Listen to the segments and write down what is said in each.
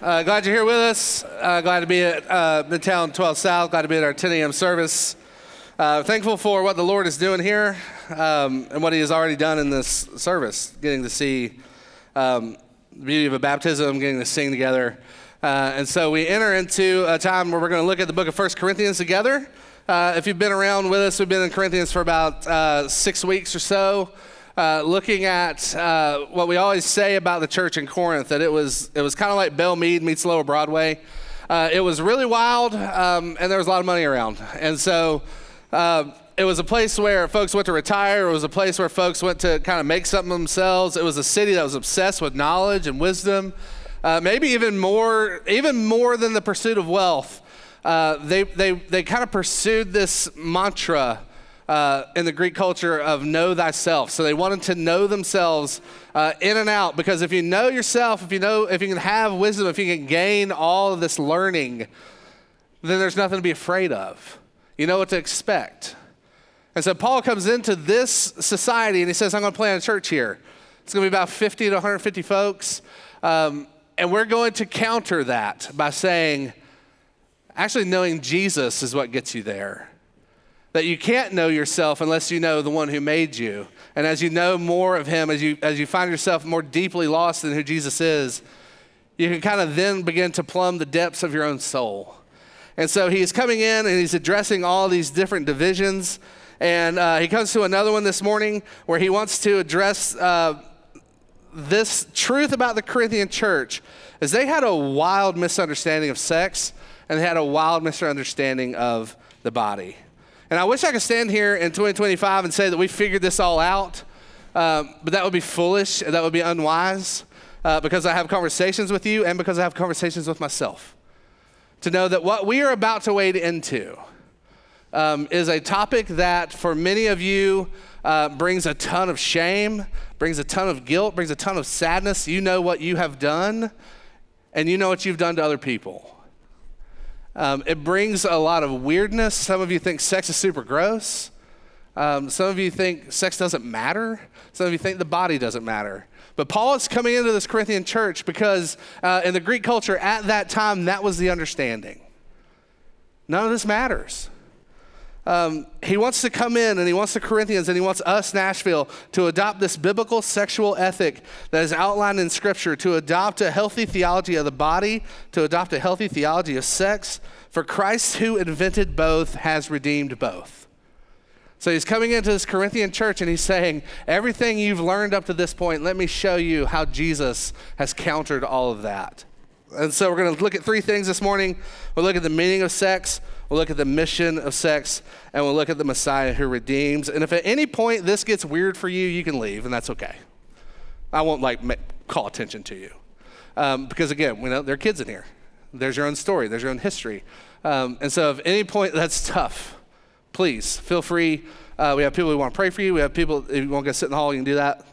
Glad you're here with us. Glad to be at Midtown 12 South. Glad to be at our 10 a.m. service. Thankful for what the Lord is doing here and what He has already done in this service. Getting to see the beauty of a baptism, getting to sing together. And so we enter into a time where we're going to look at the book of 1 Corinthians together. If you've been around with us, we've been in Corinthians for about 6 weeks or so. Looking at what we always say about the church in Corinth, that it was kind of like Belle Meade meets Lower Broadway. It was really wild, and there was a lot of money around. And so it was a place where folks went to retire. It was a place where folks went to kind of make something of themselves. It was a city that was obsessed with knowledge and wisdom, maybe even more than the pursuit of wealth. They kind of pursued this mantra in the Greek culture of know thyself. So they wanted to know themselves in and out, because if you know yourself, if you can have wisdom, if you can gain all of this learning, then there's nothing to be afraid of. You know what to expect. And so Paul comes into this society and he says, I'm going to plant a church here. It's going to be about 50 to 150 folks. And we're going to counter that by saying, actually knowing Jesus is what gets you there. That you can't know yourself unless you know the one who made you. And as you know more of him, as you find yourself more deeply lost in who Jesus is, you can kind of then begin to plumb the depths of your own soul. And so he's coming in and he's addressing all these different divisions. And he comes to another one this morning where he wants to address this truth about the Corinthian church, is they had a wild misunderstanding of sex, and they had a wild misunderstanding of the body. And I wish I could stand here in 2025 and say that we figured this all out, but that would be foolish, and that would be unwise, because I have conversations with you and because I have conversations with myself. To know that what we are about to wade into is a topic that for many of you brings a ton of shame, brings a ton of guilt, brings a ton of sadness. You know what you have done, and you know what you've done to other people. It brings a lot of weirdness. Some of you think sex is super gross. Some of you think sex doesn't matter. Some of you think the body doesn't matter. But Paul is coming into this Corinthian church because in the Greek culture at that time, that was the understanding. None of this matters. He wants to come in and he wants the Corinthians and he wants us, Nashville, to adopt this biblical sexual ethic that is outlined in Scripture, to adopt a healthy theology of the body, to adopt a healthy theology of sex. For Christ, who invented both, has redeemed both. So he's coming into this Corinthian church and he's saying, everything you've learned up to this point, let me show you how Jesus has countered all of that. And so we're going to look at three things this morning. We'll look at the meaning of sex, we'll look at the mission of sex, and we'll look at the Messiah who redeems. And if at any point this gets weird for you, you can leave, and that's okay. I won't call attention to you. Because again, there are kids in here. There's your own story, there's your own history. And so if at any point that's tough, please feel free. We have people who want to pray for you. We have people, if you want to go sit in the hall, you can do that.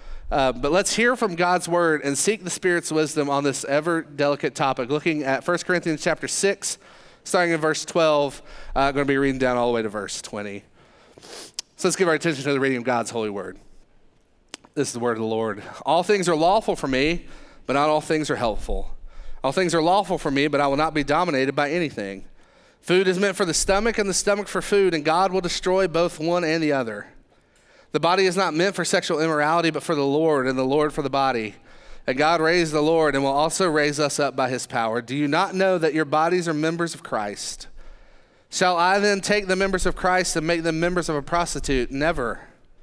But let's hear from God's word and seek the Spirit's wisdom on this ever delicate topic. Looking at 1 Corinthians chapter 6, starting in verse 12, I'm going to be reading down all the way to verse 20. So let's give our attention to the reading of God's holy word. This is the word of the Lord. All things are lawful for me, but not all things are helpful. All things are lawful for me, but I will not be dominated by anything. Food is meant for the stomach, and the stomach for food, and God will destroy both one and the other. The body is not meant for sexual immorality, but for the Lord, and the Lord for the body. And God raised the Lord and will also raise us up by his power. Do you not know that your bodies are members of Christ? Shall I then take the members of Christ and make them members of a prostitute? Never.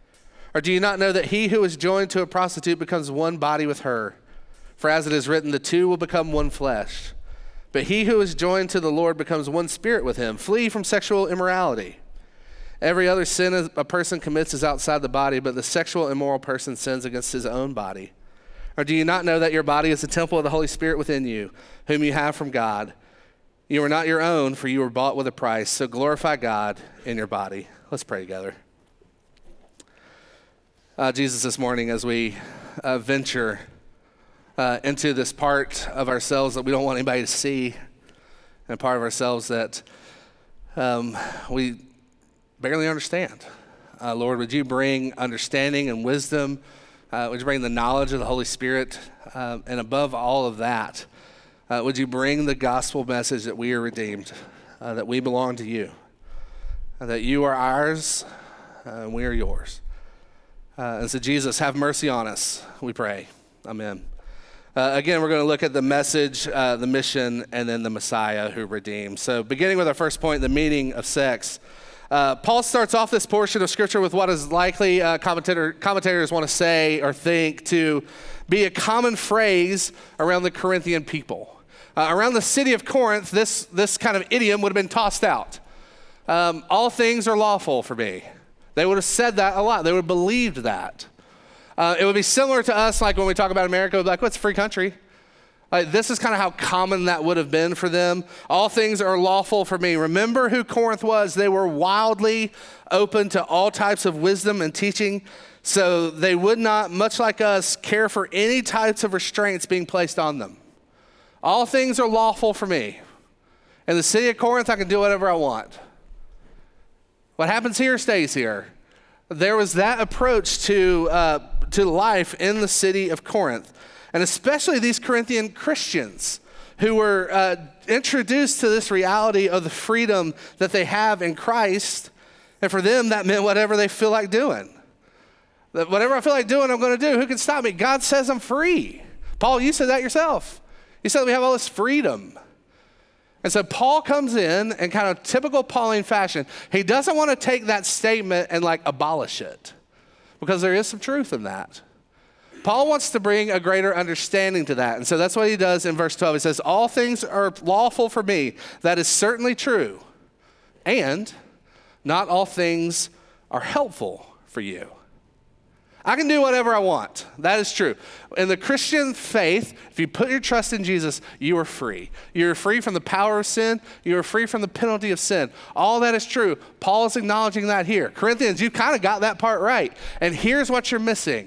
Or do you not know that he who is joined to a prostitute becomes one body with her? For as it is written, the two will become one flesh. But he who is joined to the Lord becomes one spirit with him. Flee from sexual immorality. Every other sin a person commits is outside the body, but the sexual immoral person sins against his own body. Or do you not know that your body is the temple of the Holy Spirit within you, whom you have from God? You are not your own, for you were bought with a price. So glorify God in your body. Let's pray together. Jesus, this morning as we venture into this part of ourselves that we don't want anybody to see, and part of ourselves that we barely understand. Lord, would you bring understanding and wisdom? Would you bring the knowledge of the Holy Spirit? And above all of that, Would you bring the gospel message that we are redeemed, that we belong to you, that you are ours, and we are yours. And so Jesus, have mercy on us, we pray. Amen. Again, we're going to look at the message, the mission, and then the Messiah who redeems. So beginning with our first point, the meaning of sex. Paul starts off this portion of Scripture with what is likely commentators want to say or think to be a common phrase around the Corinthian people. Around the city of Corinth, this kind of idiom would have been tossed out. All things are lawful for me. They would have said that a lot. They would have believed that. It would be similar to us, like when we talk about America, we'd be like, well, it's a free country. This is kind of how common that would have been for them. All things are lawful for me. Remember who Corinth was. They were wildly open to all types of wisdom and teaching, so they would not, much like us, care for any types of restraints being placed on them. All things are lawful for me. In the city of Corinth, I can do whatever I want. What happens here stays here. There was that approach to life in the city of Corinth, and especially these Corinthian Christians who were introduced to this reality of the freedom that they have in Christ, and for them that meant whatever they feel like doing. Whatever I feel like doing, I'm going to do. Who can stop me? God says I'm free. Paul, you said that yourself. You said we have all this freedom. And so Paul comes in kind of typical Pauline fashion. He doesn't want to take that statement and like abolish it, because there is some truth in that. Paul wants to bring a greater understanding to that. And so that's what he does in verse 12. He says, all things are lawful for me. That is certainly true. And not all things are helpful for you. I can do whatever I want. That is true. In the Christian faith, if you put your trust in Jesus, you are free. You are free from the power of sin. You are free from the penalty of sin. All that is true. Paul is acknowledging that here. Corinthians, you kind of got that part right. And here's what you're missing.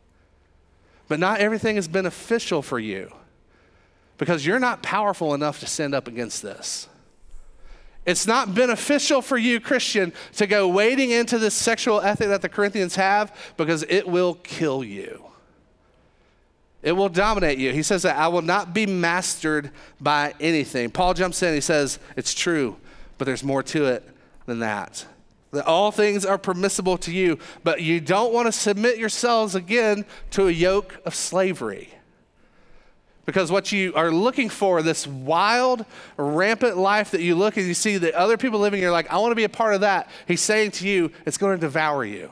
But not everything is beneficial for you, because you're not powerful enough to stand up against this. It's not beneficial for you, Christian, to go wading into this sexual ethic that the Corinthians have, because it will kill you. It will dominate you. He says that I will not be mastered by anything. Paul jumps in, he says, it's true, but there's more to it than that. That all things are permissible to you, but you don't want to submit yourselves again to a yoke of slavery. Because what you are looking for, this wild, rampant life that you look and you see the other people living, you're like, I want to be a part of that. He's saying to you, it's going to devour you.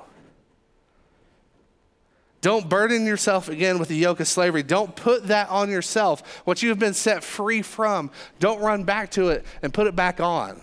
Don't burden yourself again with the yoke of slavery. Don't put that on yourself. What you have been set free from, don't run back to it and put it back on.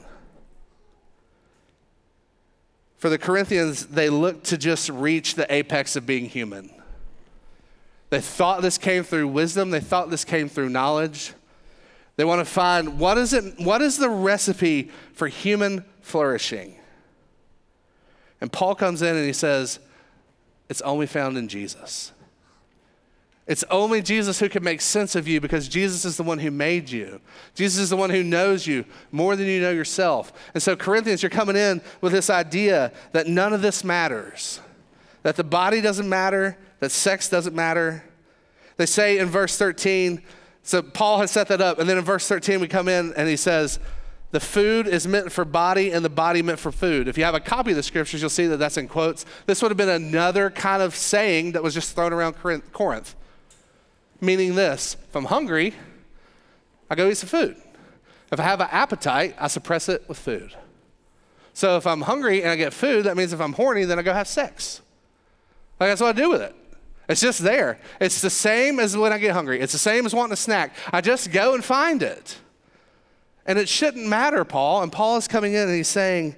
For the Corinthians, they looked to just reach the apex of being human. They thought this came through wisdom. They thought this came through knowledge. They want to find what is the recipe for human flourishing? And Paul comes in and he says, it's only found in Jesus. It's only Jesus who can make sense of you, because Jesus is the one who made you. Jesus is the one who knows you more than you know yourself. And so Corinthians, you're coming in with this idea that none of this matters, that the body doesn't matter, that sex doesn't matter. They say in verse 13, so Paul has set that up, and then in verse 13 we come in and he says, the food is meant for body and the body meant for food. If you have a copy of the scriptures, you'll see that that's in quotes. This would have been another kind of saying that was just thrown around Corinth. Meaning this, if I'm hungry, I go eat some food. If I have an appetite, I suppress it with food. So if I'm hungry and I get food, that means if I'm horny, then I go have sex. Like, that's what I do with it. It's just there. It's the same as when I get hungry. It's the same as wanting a snack. I just go and find it. And it shouldn't matter, Paul. And Paul is coming in and he's saying,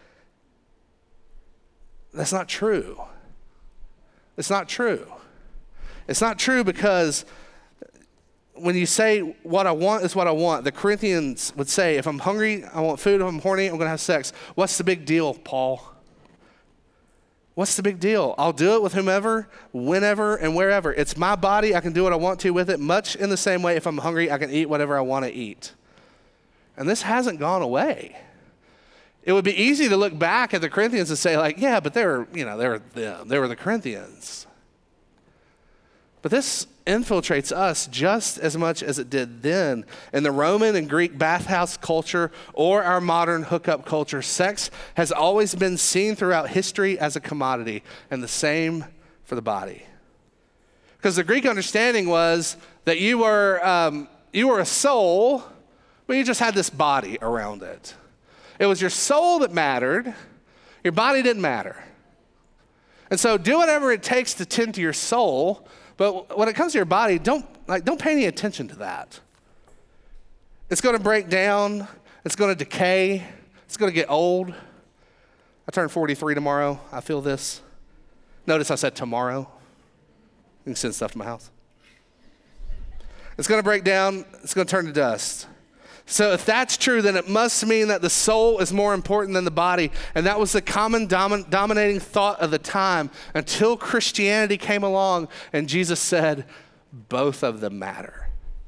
that's not true. It's not true. It's not true, because when you say what I want is what I want, the Corinthians would say, if I'm hungry, I want food. If I'm horny, I'm going to have sex. What's the big deal, Paul? What's the big deal? I'll do it with whomever, whenever, and wherever. It's my body. I can do what I want to with it, much in the same way if I'm hungry, I can eat whatever I want to eat. And this hasn't gone away. It would be easy to look back at the Corinthians and say, like, yeah, but they were the Corinthians. But this infiltrates us just as much as it did then. In the Roman and Greek bathhouse culture or our modern hookup culture, sex has always been seen throughout history as a commodity, and the same for the body. Because the Greek understanding was that you were a soul, but you just had this body around it. It was your soul that mattered. Your body didn't matter. And so do whatever it takes to tend to your soul, but when it comes to your body, don't pay any attention to that. It's going to break down. It's going to decay. It's going to get old. I turn 43 tomorrow. I feel this. Notice I said tomorrow. You can send stuff to my house. It's going to break down. It's going to turn to dust. So if that's true, then it must mean that the soul is more important than the body. And that was the common dominating thought of the time until Christianity came along and Jesus said, both of them matter.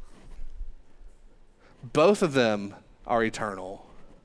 Both of them are eternal.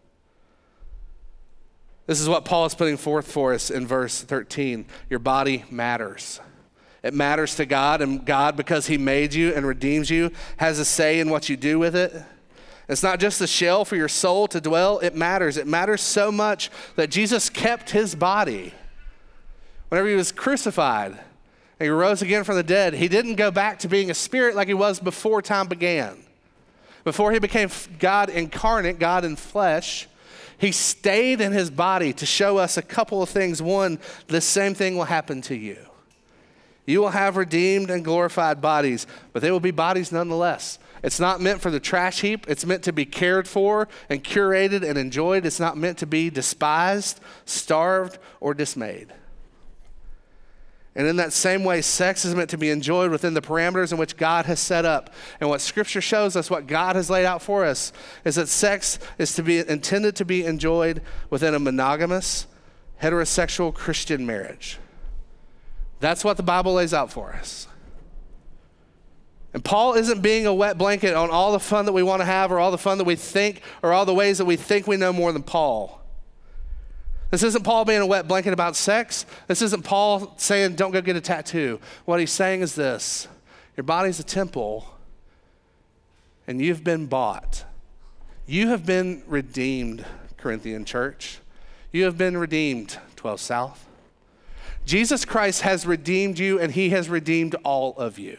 This is what Paul is putting forth for us in verse 13. Your body matters. It matters to God, and God, because he made you and redeems you, has a say in what you do with it. It's not just a shell for your soul to dwell. It matters. It matters so much that Jesus kept his body. Whenever he was crucified and he rose again from the dead, he didn't go back to being a spirit like he was before time began. Before he became God incarnate, God in flesh, he stayed in his body to show us a couple of things. One, the same thing will happen to you. You will have redeemed and glorified bodies, but they will be bodies nonetheless. It's not meant for the trash heap. It's meant to be cared for and curated and enjoyed. It's not meant to be despised, starved, or dismayed. And in that same way, sex is meant to be enjoyed within the parameters in which God has set up. And what Scripture shows us, what God has laid out for us, is that sex is to be intended to be enjoyed within a monogamous, heterosexual Christian marriage. That's what the Bible lays out for us. And Paul isn't being a wet blanket on all the fun that we want to have or all the fun that we think or all the ways that we think we know more than Paul. This isn't Paul being a wet blanket about sex. This isn't Paul saying don't go get a tattoo. What he's saying is this: your body's a temple and you've been bought. You have been redeemed, Corinthian church. You have been redeemed, 12 South. Jesus Christ has redeemed you and he has redeemed all of you.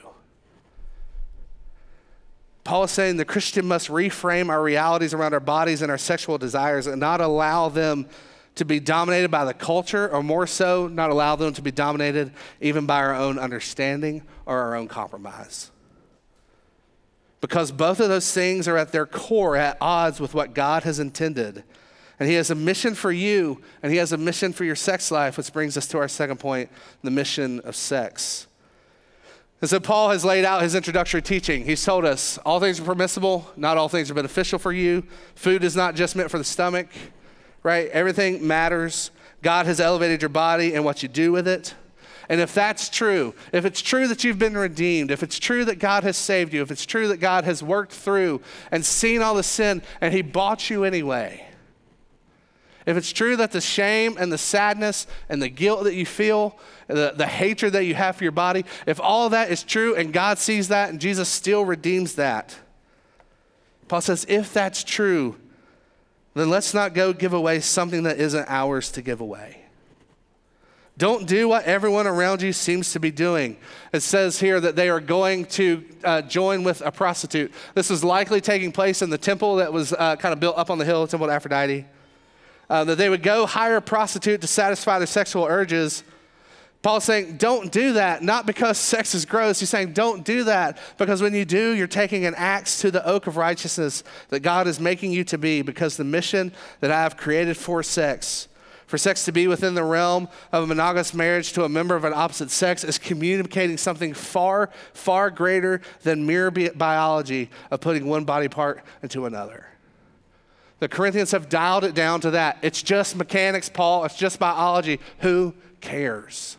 Paul is saying the Christian must reframe our realities around our bodies and our sexual desires and not allow them to be dominated by the culture, or more so, not allow them to be dominated even by our own understanding or our own compromise. Because both of those things are at their core at odds with what God has intended. And he has a mission for you, and he has a mission for your sex life, which brings us to our second point, the mission of sex. And so Paul has laid out his introductory teaching. He's told us all things are permissible, not all things are beneficial for you. Food is not just meant for the stomach, right? Everything matters. God has elevated your body and what you do with it. And if that's true, if it's true that you've been redeemed, if it's true that God has saved you, if it's true that God has worked through and seen all the sin and he bought you anyway, if it's true that the shame and the sadness and the guilt that you feel, the hatred that you have for your body, if all of that is true and God sees that and Jesus still redeems that, Paul says, if that's true, then let's not go give away something that isn't ours to give away. Don't do what everyone around you seems to be doing. It says here that they are going to join with a prostitute. This was likely taking place in the temple that was kind of built up on the hill, the temple of Aphrodite. That they would go hire a prostitute to satisfy their sexual urges. Paul's saying, don't do that, not because sex is gross. He's saying, don't do that, because when you do, you're taking an axe to the oak of righteousness that God is making you to be, because the mission that I have created for sex to be within the realm of a monogamous marriage to a member of an opposite sex, is communicating something far, far greater than mere biology of putting one body part into another. The Corinthians have dialed it down to that. It's just mechanics, Paul. It's just biology. Who cares?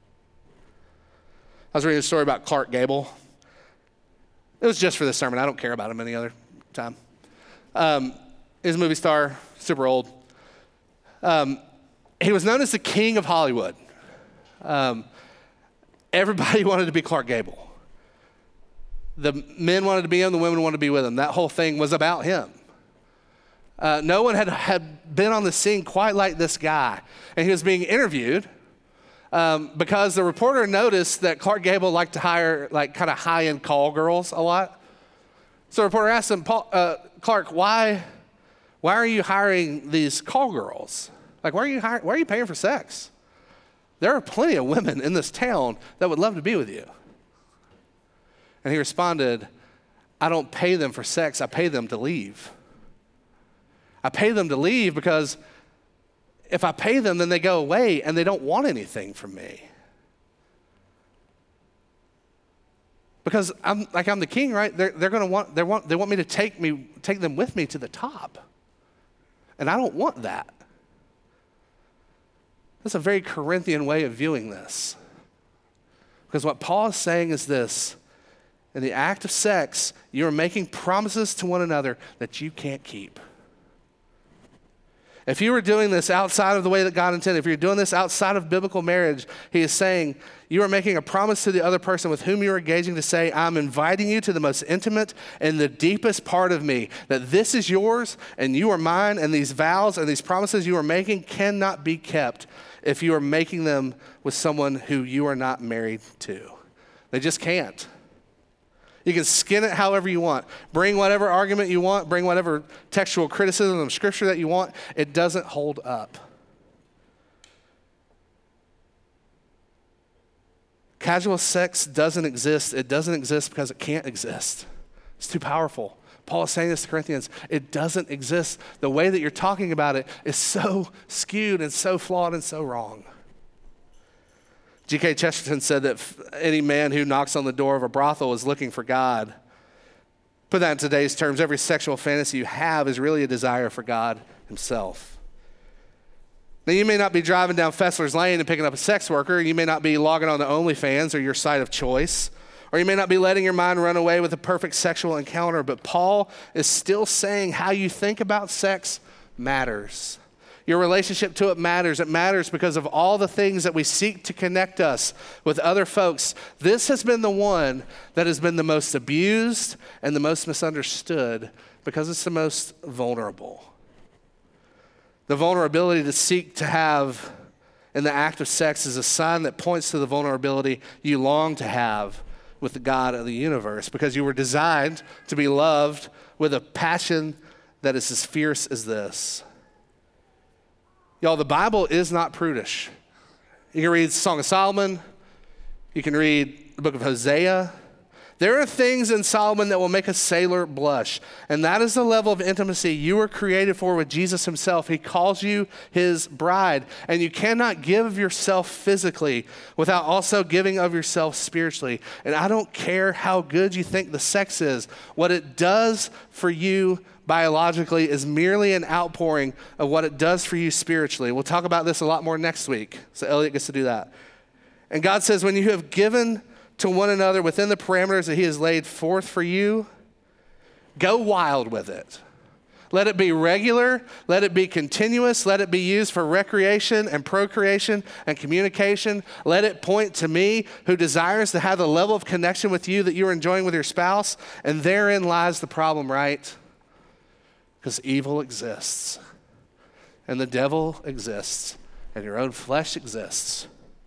I was reading a story about Clark Gable. It was just for this sermon. I don't care about him any other time. He's a movie star, super old. He was known as the king of Hollywood. Everybody wanted to be Clark Gable. The men wanted to be him, the women wanted to be with him. That whole thing was about him. No one had been on the scene quite like this guy. And he was being interviewed because the reporter noticed that Clark Gable liked to hire like kind of high-end call girls a lot. So the reporter asked him, Clark, why are you hiring these call girls? Like, why are you paying for sex? There are plenty of women in this town that would love to be with you. And he responded, I don't pay them for sex, I pay them to leave. I pay them to leave because if I pay them, then they go away and they don't want anything from me. Because I'm the king, right? They want me to take them with me to the top. And I don't want that. That's a very Corinthian way of viewing this. Because what Paul is saying is this: in the act of sex, you are making promises to one another that you can't keep. If you were doing this outside of the way that God intended, if you're doing this outside of biblical marriage, he is saying you are making a promise to the other person with whom you are engaging to say, I'm inviting you to the most intimate and the deepest part of me, that this is yours and you are mine, and these vows and these promises you are making cannot be kept if you are making them with someone who you are not married to. They just can't. You can skin it however you want. Bring whatever argument you want. Bring whatever textual criticism of Scripture that you want. It doesn't hold up. Casual sex doesn't exist. It doesn't exist because it can't exist. It's too powerful. Paul is saying this to Corinthians. It doesn't exist. The way that you're talking about it is so skewed and so flawed and so wrong. G.K. Chesterton said that any man who knocks on the door of a brothel is looking for God. Put that in today's terms, every sexual fantasy you have is really a desire for God himself. Now, you may not be driving down Fessler's Lane and picking up a sex worker. You may not be logging on to OnlyFans or your site of choice. Or you may not be letting your mind run away with a perfect sexual encounter. But Paul is still saying how you think about sex matters. Your relationship to it matters. It matters because of all the things that we seek to connect us with other folks. This has been the one that has been the most abused and the most misunderstood because it's the most vulnerable. The vulnerability to seek to have in the act of sex is a sign that points to the vulnerability you long to have with the God of the universe, because you were designed to be loved with a passion that is as fierce as this. Y'all, the Bible is not prudish. You can read Song of Solomon. You can read the book of Hosea. There are things in Solomon that will make a sailor blush, and that is the level of intimacy you were created for with Jesus himself. He calls you his bride, and you cannot give of yourself physically without also giving of yourself spiritually. And I don't care how good you think the sex is. What it does for you biologically is merely an outpouring of what it does for you spiritually. We'll talk about this a lot more next week, so Elliot gets to do that. And God says, when you have given to one another within the parameters that he has laid forth for you, go wild with it. Let it be regular, let it be continuous, let it be used for recreation and procreation and communication. Let it point to me, who desires to have the level of connection with you that you are enjoying with your spouse. And therein lies the problem, right? Because evil exists, and the devil exists, and your own flesh exists.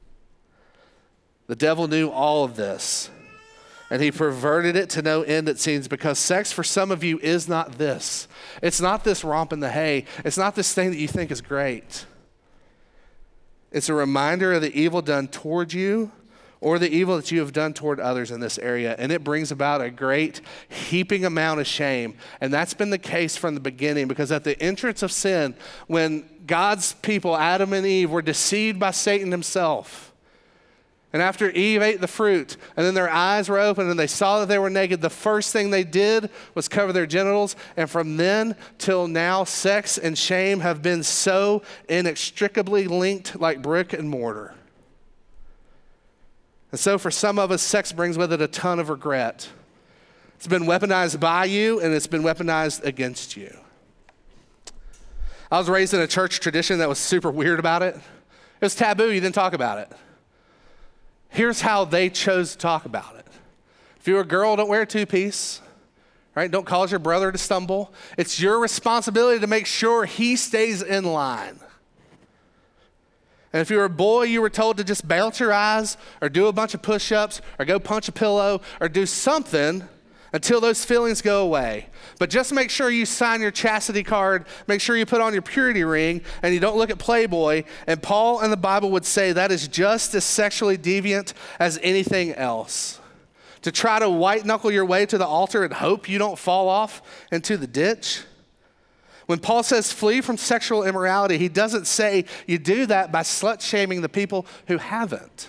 The devil knew all of this, and he perverted it to no end, it seems, because sex for some of you is not this. It's not this romp in the hay. It's not this thing that you think is great. It's a reminder of the evil done toward you, or the evil that you have done toward others in this area. And it brings about a great heaping amount of shame. And that's been the case from the beginning, because at the entrance of sin, when God's people, Adam and Eve, were deceived by Satan himself, and after Eve ate the fruit, and then their eyes were opened and they saw that they were naked, the first thing they did was cover their genitals. And from then till now, sex and shame have been so inextricably linked like brick and mortar. And so for some of us, sex brings with it a ton of regret. It's been weaponized by you, and it's been weaponized against you. I was raised in a church tradition that was super weird about it. It was taboo. You didn't talk about it. Here's how they chose to talk about it. If you're a girl, don't wear a two-piece, right? Don't cause your brother to stumble. It's your responsibility to make sure he stays in line. And if you're a boy, you were told to just bounce your eyes or do a bunch of push-ups or go punch a pillow or do something until those feelings go away. But just make sure you sign your chastity card, make sure you put on your purity ring, and you don't look at Playboy. And Paul and the Bible would say that is just as sexually deviant as anything else. To try to white-knuckle your way to the altar and hope you don't fall off into the ditch. When Paul says flee from sexual immorality, he doesn't say you do that by slut-shaming the people who haven't.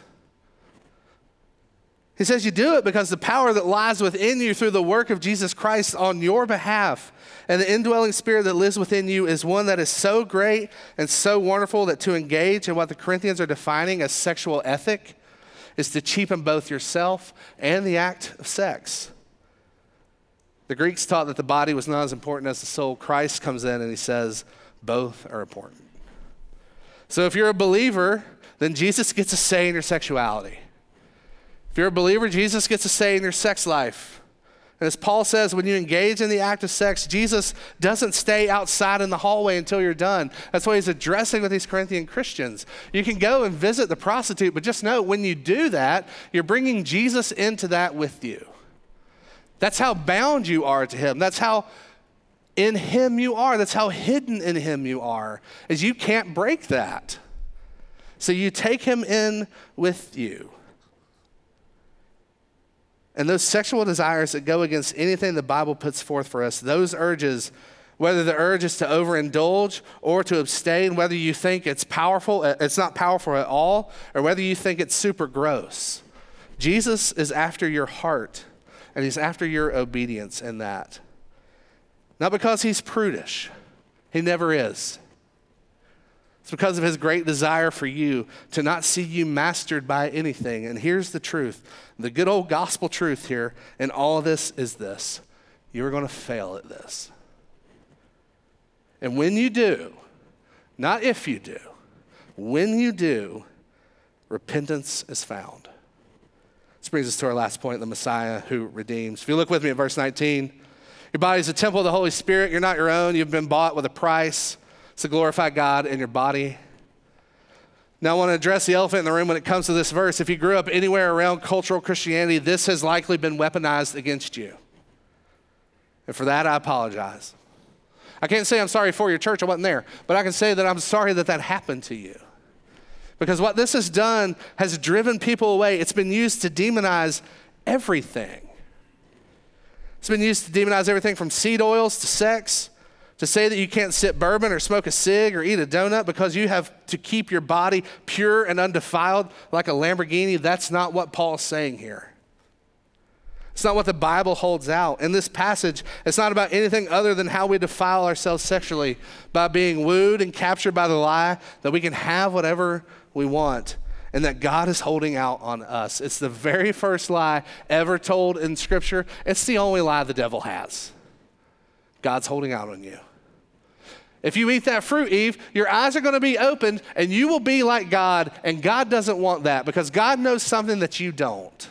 He says you do it because the power that lies within you through the work of Jesus Christ on your behalf and the indwelling spirit that lives within you is one that is so great and so wonderful that to engage in what the Corinthians are defining as sexual ethic is to cheapen both yourself and the act of sex. The Greeks taught that the body was not as important as the soul. Christ comes in and he says both are important. So if you're a believer, then Jesus gets a say in your sexuality. If you're a believer, Jesus gets a say in your sex life. And as Paul says, when you engage in the act of sex, Jesus doesn't stay outside in the hallway until you're done. That's what he's addressing with these Corinthian Christians. You can go and visit the prostitute, but just know when you do that, you're bringing Jesus into that with you. That's how bound you are to him. That's how in him you are. That's how hidden in him you are, is you can't break that. So you take him in with you. And those sexual desires that go against anything the Bible puts forth for us, those urges, whether the urge is to overindulge or to abstain, whether you think it's powerful, it's not powerful at all, or whether you think it's super gross, Jesus is after your heart, and he's after your obedience in that. Not because he's prudish. He never is. It's because of his great desire for you to not see you mastered by anything. And here's the truth. The good old gospel truth here in all of this is this. You're going to fail at this. And when you do, not if you do, when you do, repentance is found. This brings us to our last point, the Messiah who redeems. If you look with me at verse 19, your body is a temple of the Holy Spirit. You're not your own. You've been bought with a price. To glorify God in your body. Now I want to address the elephant in the room when it comes to this verse. If you grew up anywhere around cultural Christianity, this has likely been weaponized against you. And for that, I apologize. I can't say I'm sorry for your church, I wasn't there, but I can say that I'm sorry that that happened to you. Because what this has done has driven people away. It's been used to demonize everything. It's been used to demonize everything from seed oils to sex, to say that you can't sip bourbon or smoke a cig or eat a donut because you have to keep your body pure and undefiled like a Lamborghini. That's not what Paul's saying here. It's not what the Bible holds out. In this passage, it's not about anything other than how we defile ourselves sexually by being wooed and captured by the lie that we can have whatever we want and that God is holding out on us. It's the very first lie ever told in Scripture. It's the only lie the devil has. God's holding out on you. If you eat that fruit, Eve, your eyes are going to be opened and you will be like God, and God doesn't want that because God knows something that you don't.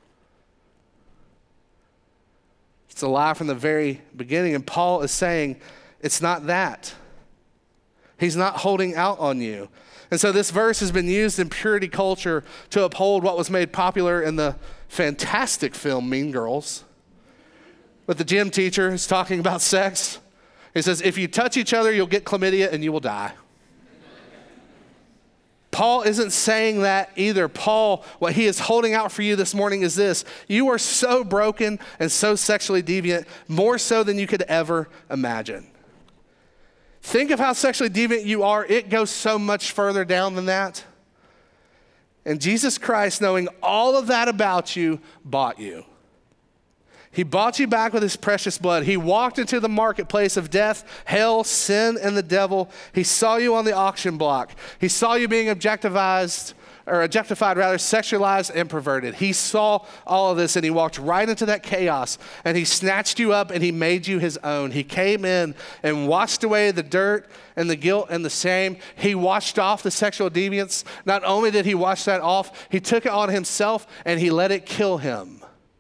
It's a lie from the very beginning, and Paul is saying it's not that. He's not holding out on you. And so this verse has been used in purity culture to uphold what was made popular in the fantastic film Mean Girls. But the gym teacher is talking about sex. He says, if you touch each other, you'll get chlamydia and you will die. Paul isn't saying that either. Paul, what he is holding out for you this morning is this. You are so broken and so sexually deviant, more so than you could ever imagine. Think of how sexually deviant you are. It goes so much further down than that. And Jesus Christ, knowing all of that about you, bought you. He bought you back with his precious blood. He walked into the marketplace of death, hell, sin, and the devil. He saw you on the auction block. He saw you being objectified, sexualized, and perverted. He saw all of this, and he walked right into that chaos, and he snatched you up, and he made you his own. He came in and washed away the dirt and the guilt and the shame. He washed off the sexual deviance. Not only did he wash that off, he took it on himself, and he let it kill him.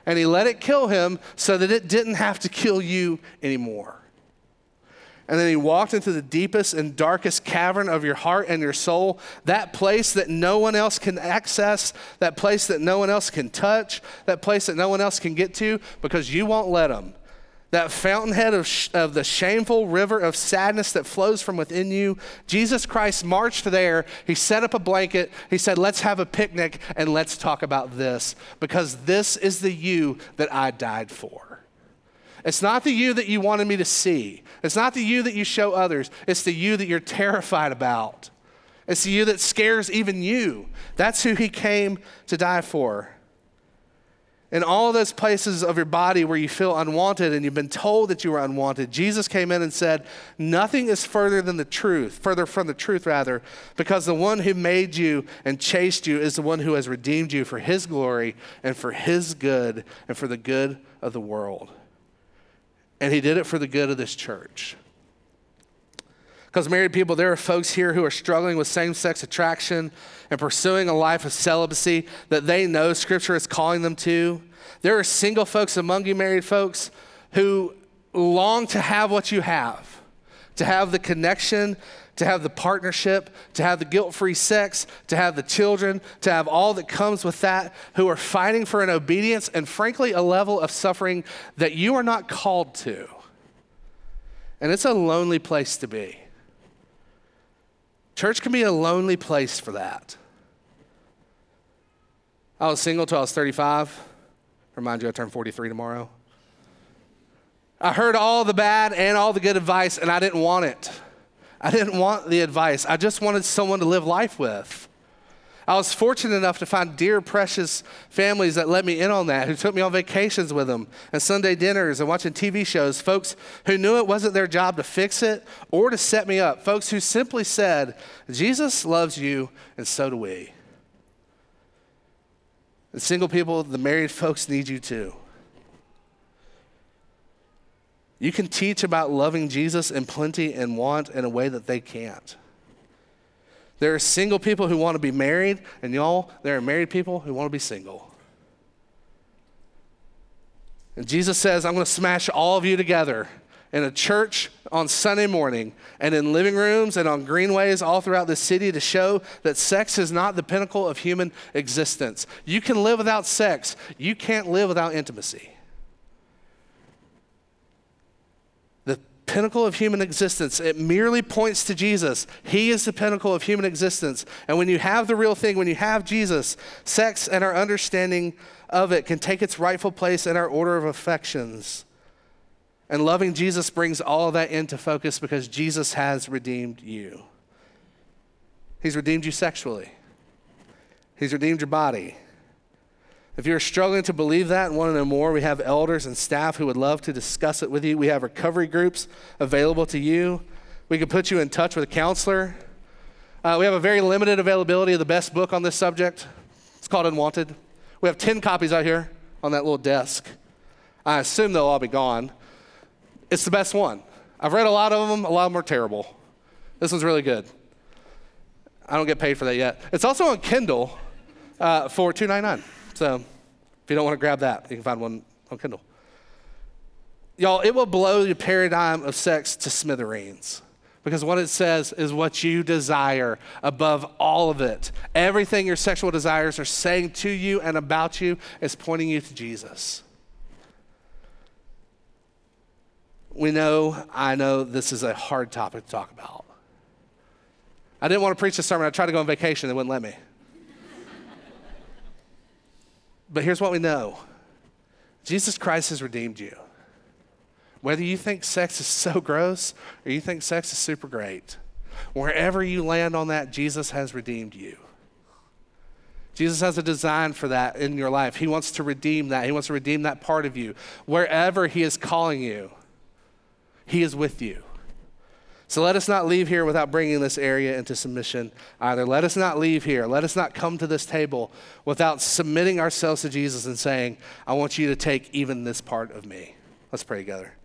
And he let it kill him so that it didn't have to kill you anymore. And then he walked into the deepest and darkest cavern of your heart and your soul, that place that no one else can access, that place that no one else can touch, that place that no one else can get to because you won't let them. That fountainhead of the shameful river of sadness that flows from within you. Jesus Christ marched there. He set up a blanket. He said, let's have a picnic and let's talk about this because this is the you that I died for. It's not the you that you wanted me to see. It's not the you that you show others. It's the you that you're terrified about. It's the you that scares even you. That's who he came to die for. In all those places of your body where you feel unwanted and you've been told that you were unwanted, Jesus came in and said, nothing is further from the truth, because the one who made you and chased you is the one who has redeemed you for his glory and for his good and for the good of the world. And he did it for the good of this church. Because married people, there are folks here who are struggling with same-sex attraction and pursuing a life of celibacy that they know Scripture is calling them to. There are single folks among you married folks who long to have what you have, to have the connection, to have the partnership, to have the guilt-free sex, to have the children, to have all that comes with that, who are fighting for an obedience and frankly a level of suffering that you are not called to. And it's a lonely place to be. Church can be a lonely place for that. I was single till I was 35. Remind you, I turn 43 tomorrow. I heard all the bad and all the good advice, and I didn't want it. I didn't want the advice. I just wanted someone to live life with. I was fortunate enough to find dear, precious families that let me in on that, who took me on vacations with them and Sunday dinners and watching TV shows, folks who knew it wasn't their job to fix it or to set me up, folks who simply said, Jesus loves you and so do we. The single people, the married folks need you too. You can teach about loving Jesus in plenty and want in a way that they can't. There are single people who want to be married, and y'all, there are married people who want to be single. And Jesus says, I'm going to smash all of you together in a church on Sunday morning and in living rooms and on greenways all throughout the city to show that sex is not the pinnacle of human existence. You can live without sex. You can't live without intimacy. Pinnacle of human existence. It merely points to Jesus. He is the pinnacle of human existence. And when you have the real thing, when you have Jesus, sex and our understanding of it can take its rightful place in our order of affections. And loving Jesus brings all of that into focus because Jesus has redeemed you. He's redeemed you sexually. He's redeemed your body. If you're struggling to believe that and want to know more, we have elders and staff who would love to discuss it with you. We have recovery groups available to you. We can put you in touch with a counselor. We have a very limited availability of the best book on this subject. It's called Unwanted. We have 10 copies out here on that little desk. I assume they'll all be gone. It's the best one. I've read a lot of them. A lot of them are terrible. This one's really good. I don't get paid for that yet. It's also on Kindle for $2.99. So if you don't want to grab that, you can find one on Kindle. Y'all, it will blow your paradigm of sex to smithereens because what it says is what you desire above all of it. Everything your sexual desires are saying to you and about you is pointing you to Jesus. I know this is a hard topic to talk about. I didn't want to preach this sermon. I tried to go on vacation. They wouldn't let me. But here's what we know. Jesus Christ has redeemed you. Whether you think sex is so gross or you think sex is super great, wherever you land on that, Jesus has redeemed you. Jesus has a design for that in your life. He wants to redeem that. He wants to redeem that part of you. Wherever he is calling you, he is with you. So let us not leave here without bringing this area into submission either. Let us not leave here. Let us not come to this table without submitting ourselves to Jesus and saying, I want you to take even this part of me. Let's pray together.